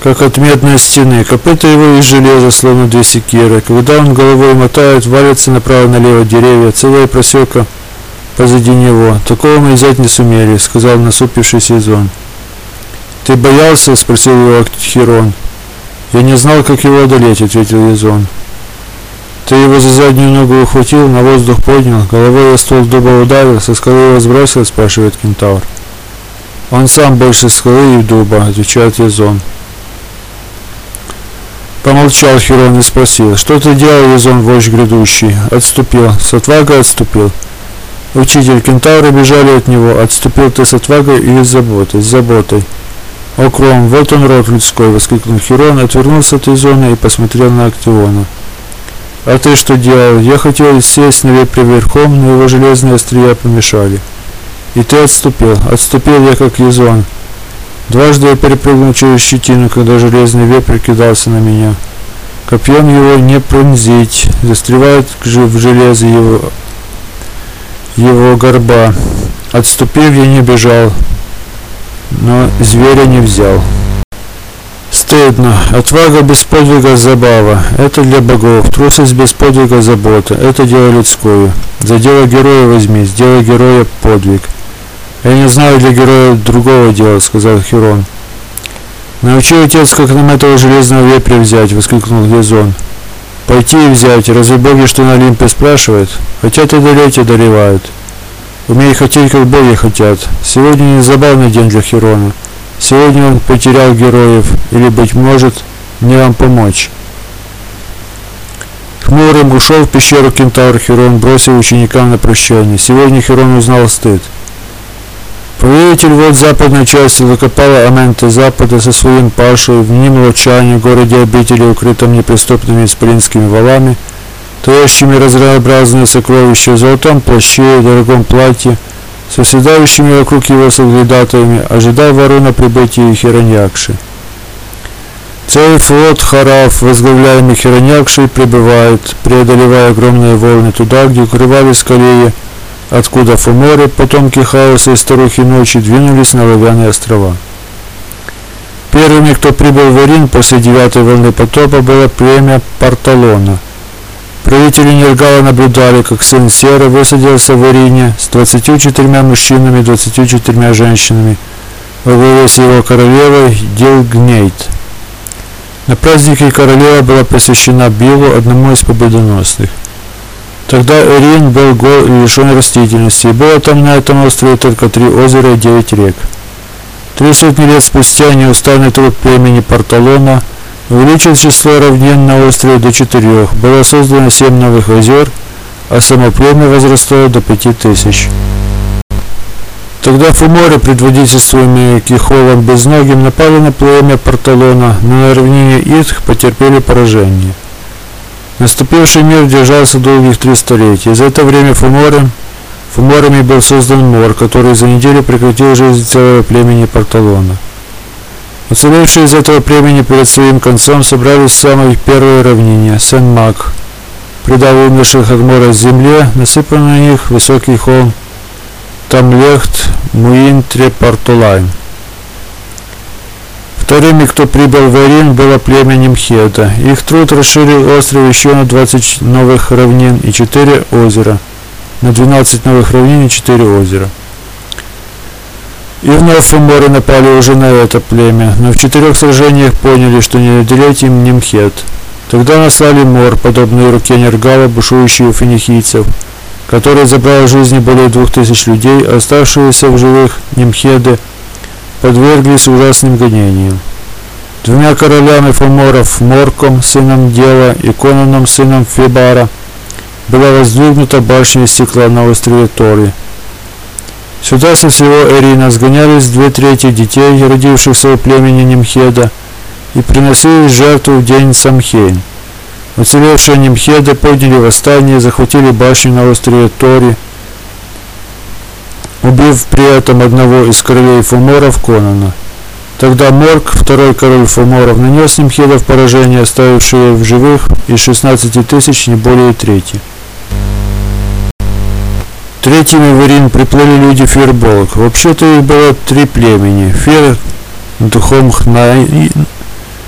как от медной стены. Копыта его из железа, словно две секиры. Когда он головой мотает, валятся направо-налево деревья, целая просека позади него. Такого мы взять не сумели, сказал насупившийся Язон. Ты боялся? Спросил его Хирон. Я не знал, как его одолеть, ответил Язон. Ты его за заднюю ногу ухватил, на воздух поднял, головой о ствол дуба ударил, со скалы его сбросил, спрашивает кентавр. Он сам больше скалы и дуба, отвечает Язон. Помолчал Хирон и спросил, что ты делал, Язон, вождь грядущий? Отступил, с отвагой отступил. Учитель, кентавры бежали от него, отступил ты с отвагой или с заботой? О, Кром, вот он род людской, воскликнул Хирон, отвернулся от Язона и посмотрел на Актиона. А ты что делал? Я хотел сесть на вепре верхом, но его железные острия помешали. И ты отступил. Отступил я, как Язон. Дважды я перепрыгнул через щетину, когда железный вепрь кидался на меня. Копьем его не пронзить, застревает в железе его горба. Отступив, я не бежал, но зверя не взял. Стыдно. Отвага без подвига забава. Это для богов. Трусость без подвига забота. Это дело людское. За дело героя возьми, сделай героя подвиг. Я не знаю для героя другого дела, сказал Хирон. Научи, отец, как нам этого железного вепря взять, воскликнул Язон. Пойти и взять. Разве боги, что на Олимпе, спрашивают? Хотят одолеть, одолевают. Умей хотеть, как боги хотят. Сегодня не забавный день для Хирона. Сегодня он потерял героев, или, быть может, мне вам помочь. Хмурым ушел в пещеру кентавр Хирон, бросил ученикам на прощание. Сегодня Хирон узнал стыд. Повелитель вот западной части закопала Аменты запада со своим пашей в Нимлочане, городе обители, укрытом неприступными исполинскими валами, таящими разнообразные сокровища в золотом плаще и дорогом платье, с восседающими вокруг его соглядатаями, ожидал ворона прибытия Хироньякши. Целый флот Харав, возглавляемый Хироньякшей, прибывает, преодолевая огромные волны туда, где укрывались колеи, откуда фуморы, потомки хаоса и старухи ночи, двинулись на Оловянные острова. Первыми, кто прибыл в Эрин после 9-й волны потопа, было племя Парталона. Правители Нергала наблюдали, как сын Серы высадился в Эрине с 24 мужчинами и 24 женщинами, во главе с его королевой Дилгнейт. На празднике королева была посвящена Билу, одному из победоносных. Тогда Эрин был гол и лишен растительности, и было там на этом острове только 3 озера и 9 рек. 3 сотни лет спустя неустанный труд племени Парталона увеличил число равнин на острове до 4, было создано 7 новых озер, а само племя возросло до 5000. Тогда фуморы, предводительствуемые Кихолом Безногим, напали на племя Парталона, но на равнине Итх потерпели поражение. Наступивший мир держался долгих 3 столетия. За это время фуморами был создан Мор, который за неделю прекратил жизнь целого племени Парталона. Уцелевшие из этого племени перед своим концом собрались в самой первой равнине, Сен-Мак, предав умерших от мора земле, насыпал на них высокий холм Тамлехт Муинтре Партулайн. Вторыми, кто прибыл в Эрин, было племя Нимхеда. Их труд расширил остров еще на 20 новых равнин и 4 озера. На 12 новых равнин и 4 озера. И вновь фуморы напали уже на это племя, но в 4 сражениях поняли, что не одолеть им Нимхед. Тогда наслали Мор, подобный руке Нергала, бушующий у финикийцев, который забрал жизни более 2000 людей, а оставшиеся в живых Нимхеды подверглись ужасным гонениям. 2 королями фуморов, Морком, сыном Дела, и Конаном, сыном Фебара, была воздвигнута башня из стекла на острове Тори. Сюда со всего Эрина сгонялись 2/3 детей, родившихся у племени Нимхеда, и приносились жертву в день Самхейн. Уцелевшие Нимхеды подняли восстание и захватили башню на острове Тори, убив при этом одного из королей фуморов Конана. Тогда Морк, второй король фуморов, нанес Нимхедов поражение, оставившие в живых из 16 тысяч не более трети. Третьими в Эрин приплыли люди Фирболк. Вообще-то их было 3 племени. Фир, Дхомхнаин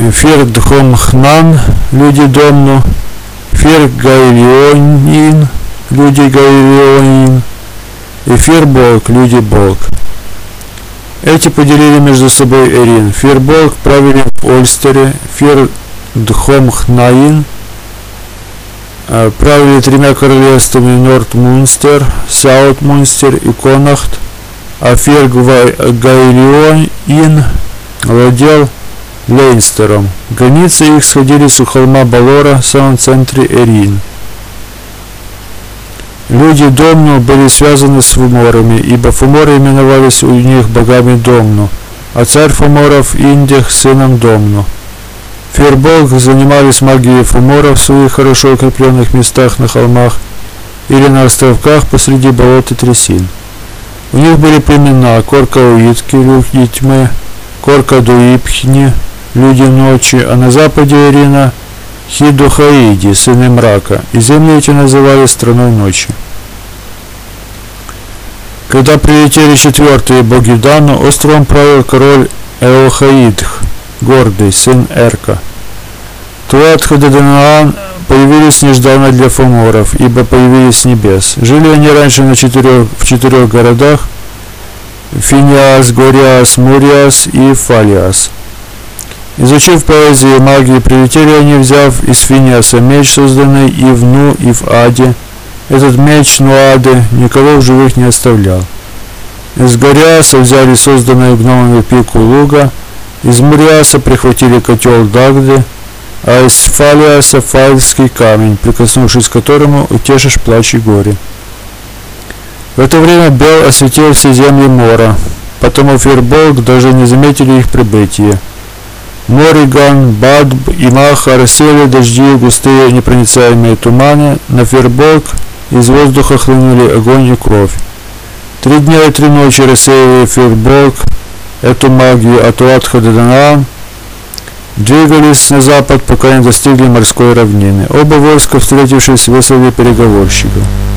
Фир-Дхомхнан, люди Домну, Фир-Гайлионин, люди Гайлионин, и Фир-Болг, люди Болг. Эти поделили между собой Эрин. Фир-Болг правили в Ольстере, Фир-Дхомхнаин правили 3 королевствами Норт-Мунстер, Саут-Мунстер и Конахт, а Фир-Гайлионин владел Лейнстером. Границы их сходились у холма Балора в самом центре Эрин. Люди Домну были связаны с фуморами, ибо фуморы именовались у них богами Домну, а царь фуморов Индих сыном Домну. Фир-Болг занимались магией фуморов в своих хорошо укрепленных местах на холмах или на островках посреди болот и трясин. У них были племена Коркауитки, люди тьмы, Коркадуипхни, люди ночи, а на западе Эрина Хидухаиди, сыны мрака, и земли эти называли страной ночи. Когда прилетели 4-е боги Дану, островом правил король Эохаидх, гордый, сын Эрка. Туатха-Даданаан появились нежданно для фуморов, ибо появились с небес. Жили они раньше в 4 городах: Финиас, Гориас, Муриас и Фалиас. Изучив поэзию и магию, прилетели они, взяв из Финиаса меч, созданный и в Ну, и в Аде. Этот меч Нуады никого в живых не оставлял. Из Гориаса взяли созданную гномами пику луга, из Муриаса прихватили котел Дагды, а из Фалиаса фальский камень, прикоснувшись к которому утешишь плач и горе. В это время Бел осветил все земли Мора, потому Фир-Болг даже не заметили их прибытия. Мориган, Бадб и Маха рассеяли дожди и густые непроницаемые туманы, на Фир-Болг из воздуха хлынули огонь и кровь. 3 дня и 3 ночи рассеивали Фир-Болг эту магию от Туатха-Даданаан, двигались на запад, пока не достигли морской равнины. Оба войска, встретившись, выслали переговорщиков.